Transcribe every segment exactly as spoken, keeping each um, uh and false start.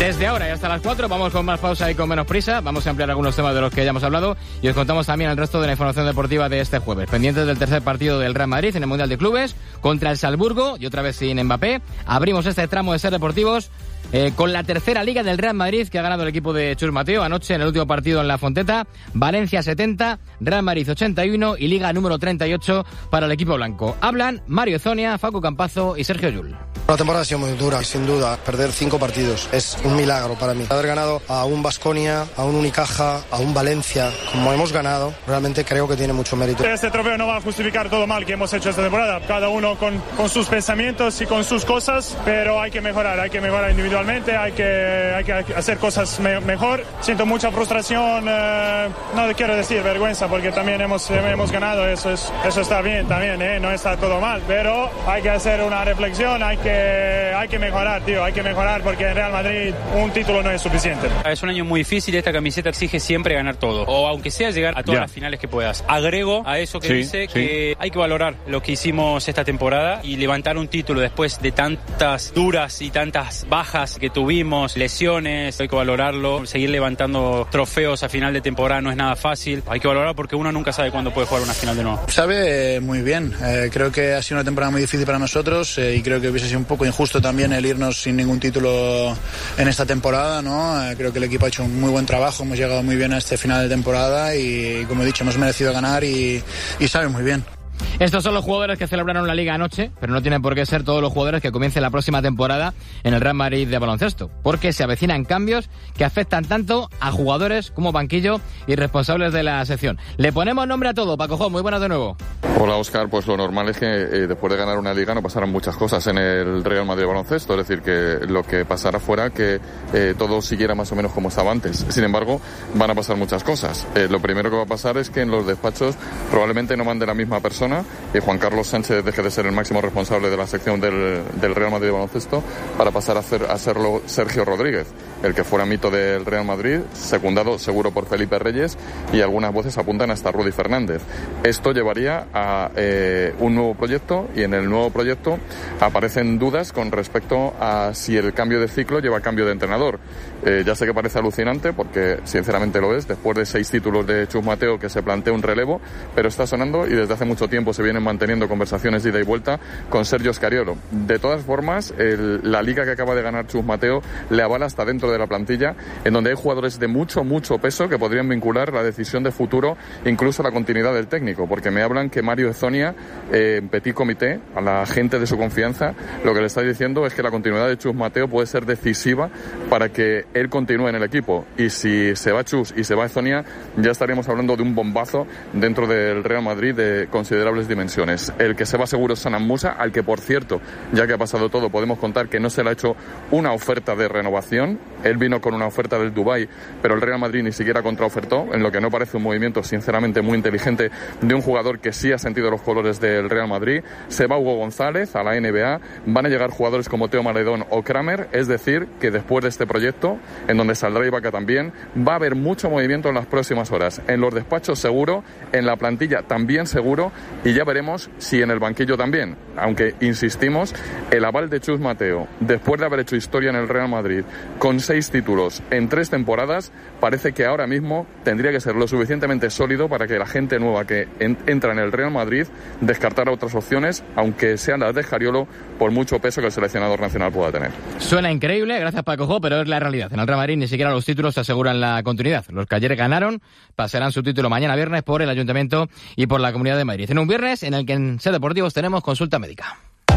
Desde ahora y hasta las cuatro vamos con más pausa y con menos prisa. Vamos a ampliar algunos temas de los que ya hemos hablado y os contamos también el resto de la información deportiva de este jueves. Pendientes del tercer partido del Real Madrid en el Mundial de Clubes contra el Salzburgo y otra vez sin Mbappé. Abrimos este tramo de Ser Deportivos eh, con la tercera liga del Real Madrid que ha ganado el equipo de Chus Mateo anoche en el último partido en La Fonteta. Valencia setenta, Real Madrid ochenta y uno y liga número treinta y ocho para el equipo blanco. Hablan Mario Zonia, Facu Campazo y Sergio Llull. La temporada ha sido muy dura, sin duda. Perder cinco partidos es un milagro para mí. Haber ganado a un Baskonia, a un Unicaja, a un Valencia, como hemos ganado, realmente creo que tiene mucho mérito. Este trofeo no va a justificar todo mal que hemos hecho esta temporada. Cada uno con, con sus pensamientos y con sus cosas, pero hay que mejorar, hay que mejorar individualmente, hay que, hay que hacer cosas me, mejor. Siento mucha frustración, eh, no quiero decir vergüenza, porque también hemos, hemos ganado, eso, es, eso está bien también, eh, no está todo mal, pero hay que hacer una reflexión, hay que hay que mejorar, tío, hay que mejorar porque en Real Madrid un título no es suficiente. Es un año muy difícil, esta camiseta exige siempre ganar todo, o aunque sea llegar a todas yeah. las finales que puedas. Agrego a eso que sí, dice sí. que hay que valorar lo que hicimos esta temporada y levantar un título después de tantas duras y tantas bajas que tuvimos, lesiones, hay que valorarlo, seguir levantando trofeos a final de temporada no es nada fácil, hay que valorarlo porque uno nunca sabe cuándo puede jugar una final de nuevo. Sabe eh, muy bien, eh, creo que ha sido una temporada muy difícil para nosotros eh, y creo que hubiese sido un poco injusto también el irnos sin ningún título en esta temporada, ¿no? Eh, creo que el equipo ha hecho un muy buen trabajo, hemos llegado muy bien a este final de temporada y, como he dicho, hemos merecido ganar y, y sabe muy bien. Estos son los jugadores que celebraron la Liga anoche, pero no tienen por qué ser todos los jugadores que comiencen la próxima temporada en el Real Madrid de baloncesto, porque se avecinan cambios que afectan tanto a jugadores como banquillo y responsables de la sección. Le ponemos nombre a todo. Paco Jo, muy buenas de nuevo. Hola, Óscar. Pues lo normal es que eh, después de ganar una Liga no pasaran muchas cosas en el Real Madrid de baloncesto, es decir, que lo que pasara fuera que eh, todo siguiera más o menos como estaba antes. Sin embargo, van a pasar muchas cosas. Eh, lo primero que va a pasar es que en los despachos probablemente no mande la misma persona. Y Juan Carlos Sánchez deje de ser el máximo responsable de la sección del, del Real Madrid de baloncesto para pasar a, ser, a serlo Sergio Rodríguez, el que fuera mito del Real Madrid, secundado seguro por Felipe Reyes, y algunas voces apuntan hasta Rudy Fernández. Esto llevaría a eh, un nuevo proyecto, y en el nuevo proyecto aparecen dudas con respecto a si el cambio de ciclo lleva cambio de entrenador. Eh, ya sé que parece alucinante, porque sinceramente lo es, después de seis títulos de Chus Mateo, que se plantea un relevo, pero está sonando y desde hace mucho tiempo se vienen manteniendo conversaciones de ida y vuelta con Sergio Scariolo. De todas formas, el, la liga que acaba de ganar Chus Mateo le avala hasta dentro de la plantilla, en donde hay jugadores de mucho, mucho peso que podrían vincular la decisión de futuro, incluso la continuidad del técnico, porque me hablan que Mario Zonia, eh, en petit comité, a la gente de su confianza, lo que le está diciendo es que la continuidad de Chus Mateo puede ser decisiva para que él continúe en el equipo, y si se va Chus y se va Zonia, ya estaríamos hablando de un bombazo dentro del Real Madrid de considerables dimensiones. El que se va seguro es Sanan Musa, al que, por cierto, ya que ha pasado todo, podemos contar que no se le ha hecho una oferta de renovación. Él vino con una oferta del Dubái, pero el Real Madrid ni siquiera contraofertó, en lo que no parece un movimiento sinceramente muy inteligente de un jugador que sí ha sentido los colores del Real Madrid. Se va Hugo González a la N B A, van a llegar jugadores como Teo Maledón o Kramer, es decir, que después de este proyecto, en donde saldrá Ibaka también, va a haber mucho movimiento en las próximas horas. En los despachos seguro, en la plantilla también seguro, y ya veremos si en el banquillo también, aunque insistimos, el aval de Chus Mateo, después de haber hecho historia en el Real Madrid, con seis títulos en tres temporadas, parece que ahora mismo tendría que ser lo suficientemente sólido para que la gente nueva que en, entra en el Real Madrid descartara otras opciones, aunque sean las de Scariolo, por mucho peso que el seleccionador nacional pueda tener. Suena increíble, gracias Paco Jo, pero es la realidad. En el Real Madrid ni siquiera los títulos aseguran la continuidad. Los que ayer ganaron pasarán su título mañana viernes por el Ayuntamiento y por la Comunidad de Madrid. En un viernes en el que en Ser Deportivos tenemos consulta médica.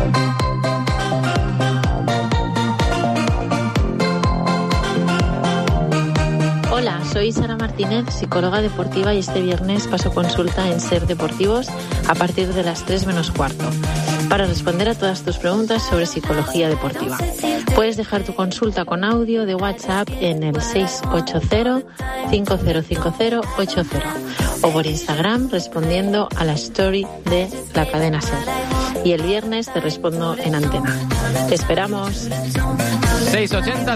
Hola, soy Sara Martínez, psicóloga deportiva, y este viernes paso consulta en Ser Deportivos a partir de las tres menos cuarto para responder a todas tus preguntas sobre psicología deportiva. Puedes dejar tu consulta con audio de WhatsApp en el seis ocho cero, cinco cero cinco cero, ocho cero o por Instagram respondiendo a la story de la cadena Ser. Y el viernes te respondo en antena. ¡Te esperamos! seiscientos ochenta